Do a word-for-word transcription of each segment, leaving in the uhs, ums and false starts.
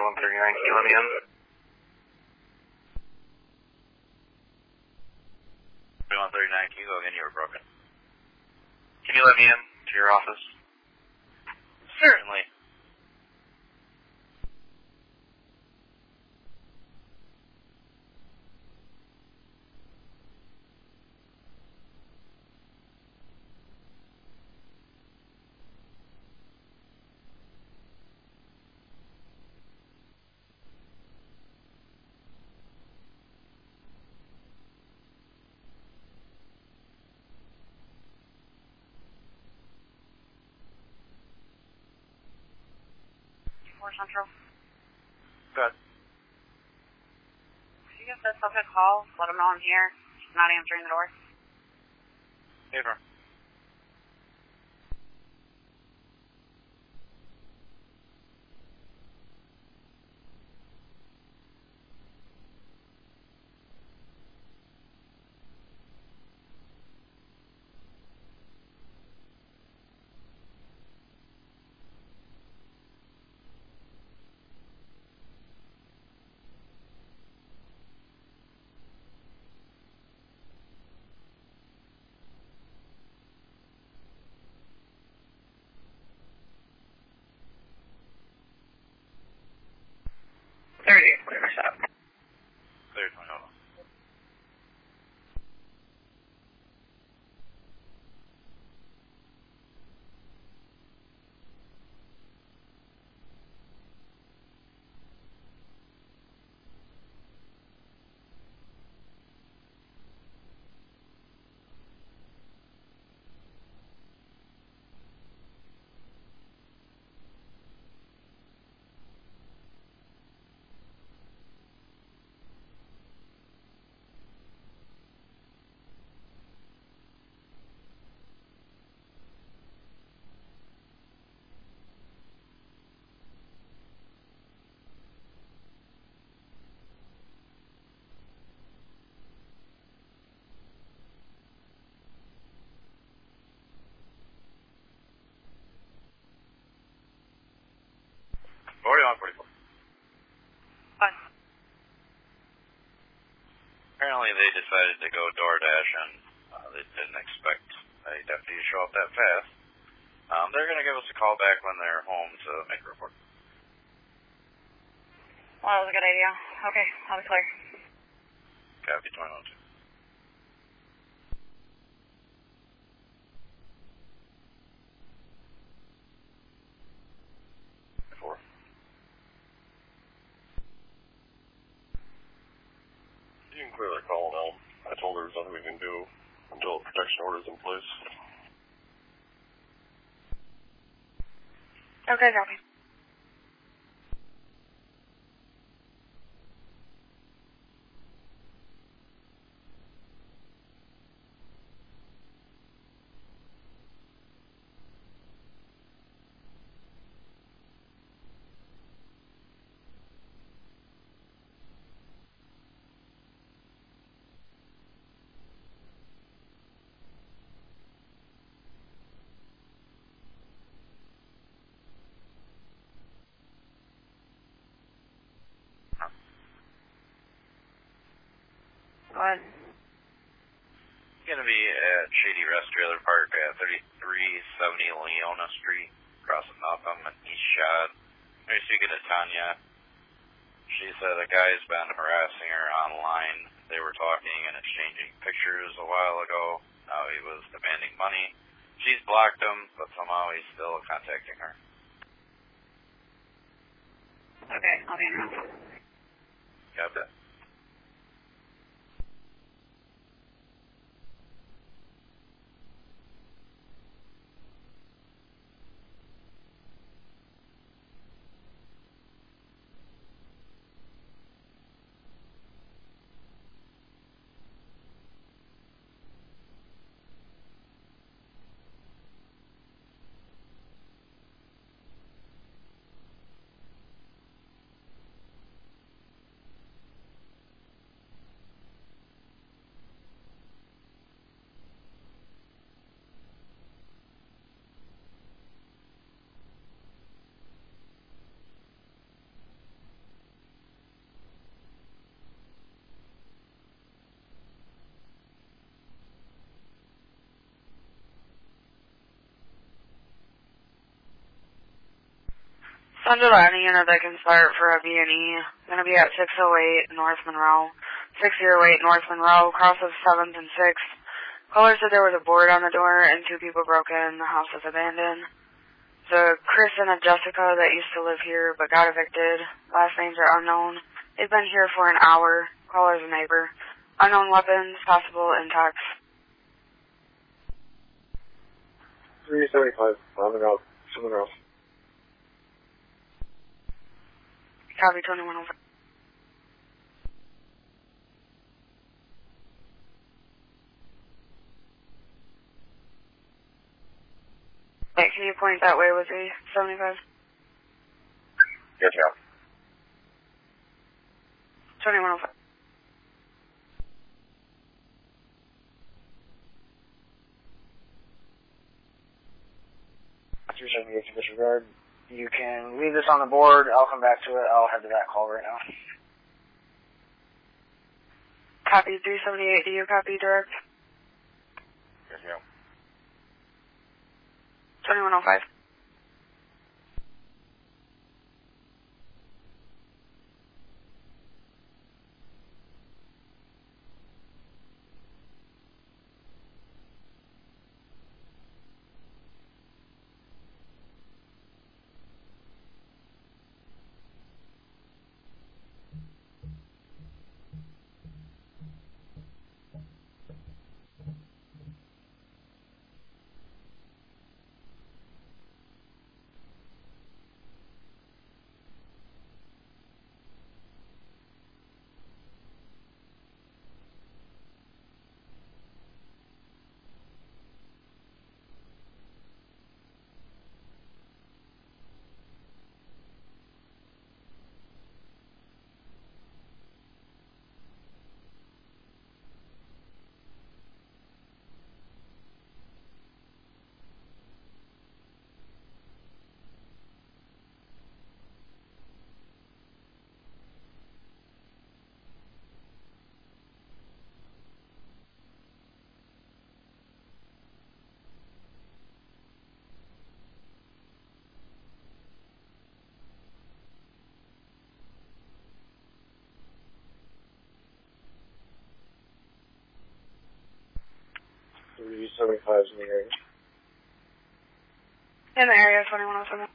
one thirty-nine, can you let me in? one thirty-nine, can you go again? You were broken. Can you let me in to your office? Certainly. Central. Good. Could you give this subject a call? Let him know I'm here. He's not answering the door. Paper. thirty, clear my shop. Clear, twenty, hold on. forty-one, forty-four. What? Apparently they decided to go DoorDash and uh, they didn't expect a deputy to show up that fast. Um, they're going to give us a call back when they're home to make a report. Well, that was a good idea. Okay, I'll be clear. Copy, twenty-one, two. Four. You can clearly call now. I told her there's nothing we can do until a protection order is in place. Okay, copy. Go ahead. Going to be at Shady Rest Trailer Park at thirty-three seventy Leona Street, across from Malcolm and East Shad. Maybe speaking to Tanya. She said a guy's been harassing her online. They were talking and exchanging pictures a while ago. Now he was demanding money. She's blocked him, but somehow he's still contacting her. Okay, I'll be in room. Got that. Under any unit that can start for a B and E. Gonna be at six oh eight North Monroe. six oh eight North Monroe, cross of seventh and sixth. Caller said there was a board on the door and two people broke in. The house was abandoned. The Chris and a Jessica that used to live here but got evicted. Last names are unknown. They've been here for an hour. Caller's a neighbor. Unknown weapons, possible intox. three seventy-five, rounding out, someone else. Copy twenty-one oh five. Hey, can you point that way with me, seventy-five? Yes, ma'am. twenty-one oh five. three seventy-eight to disregard. You can leave this on the board. I'll come back to it. I'll head to that call right now. Copy three seventy-eight. Do you copy direct? Yes, ma'am. twenty-one oh five. three seventy-five is in the area. In the area, twenty-one oh seven.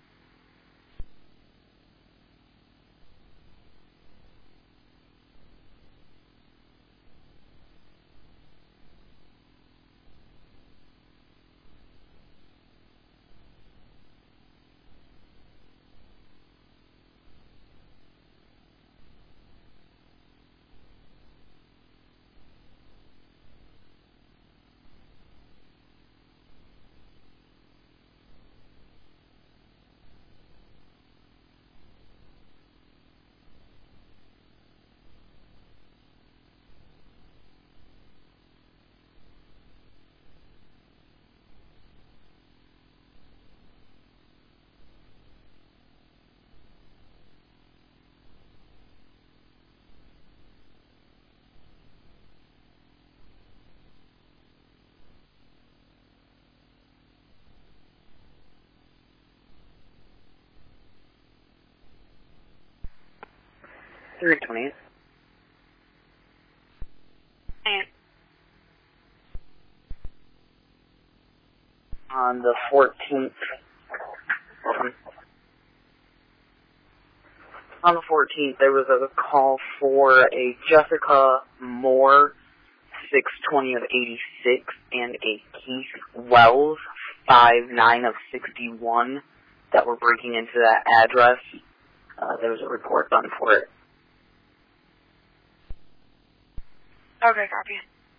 three twenty-eight. And On the fourteenth. On the fourteenth, there was a call for a Jessica Moore, six twenty of eighty-six, and a Keith Wells, five nine of sixty-one, that were breaking into that address. Uh, there was a report done for it. okay, copy.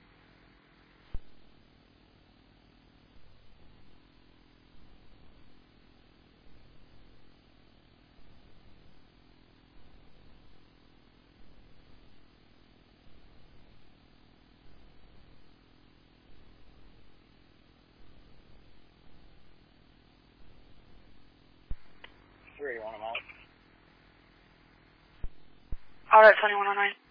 Where do you want them out? All right, twenty-one oh nine.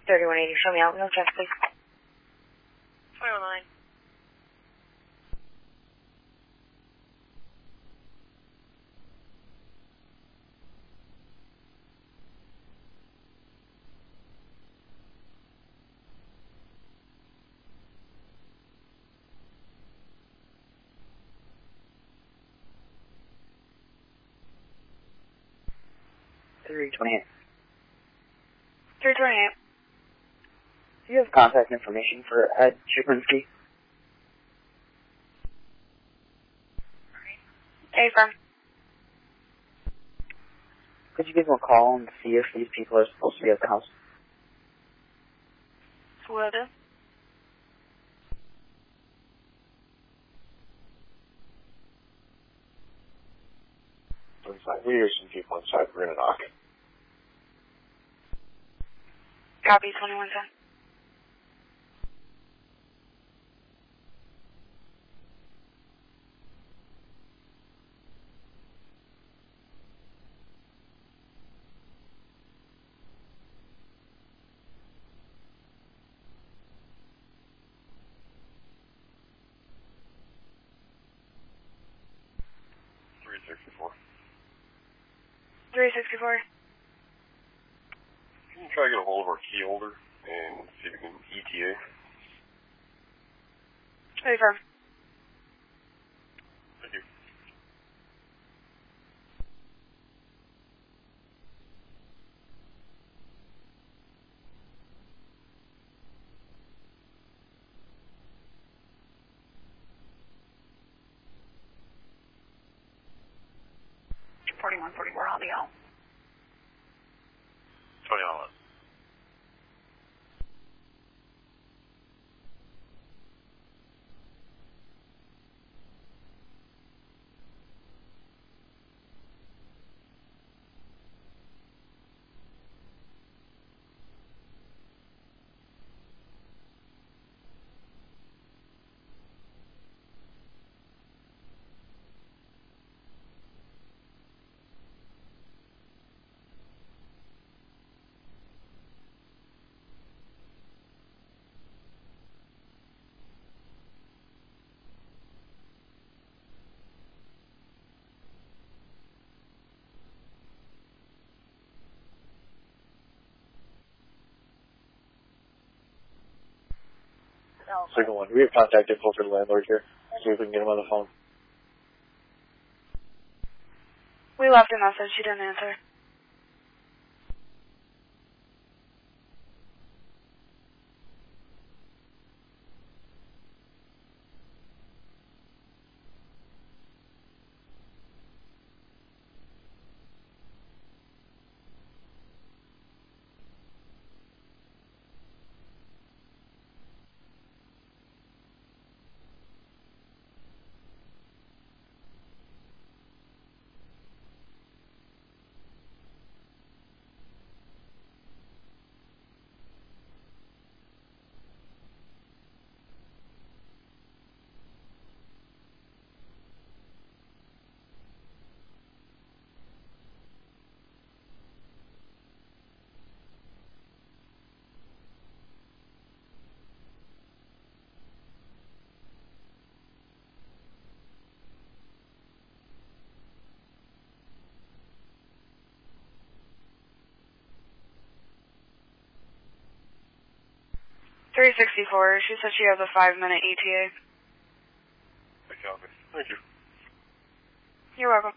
thirty-one eighty, show me out. No checks, please. twenty-one line. three twenty-eight. three twenty-eight. Do you have contact information for Ed Chibrinsky? Hey, firm. Could you give him a call and see if these people are supposed to be at the house? Will do. Inside. We hear some people inside. We're going to knock. Copy, twenty-one ten. three sixty-four. three sixty-four. Can you try to get a hold of our key holder and see if we can E T A? Hey, firm. Thank you. forty-one forty-four audio. twenty-one left. Signal one. We have contact info for the landlord here. See if we can get him on the phone. We left a message. She didn't answer. three sixty-four. She said she has a five-minute E T A. Thank you. You're welcome.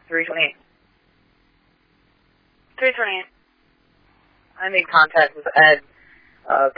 three twenty-eight. three twenty-eight. I made contact with Ed, uh,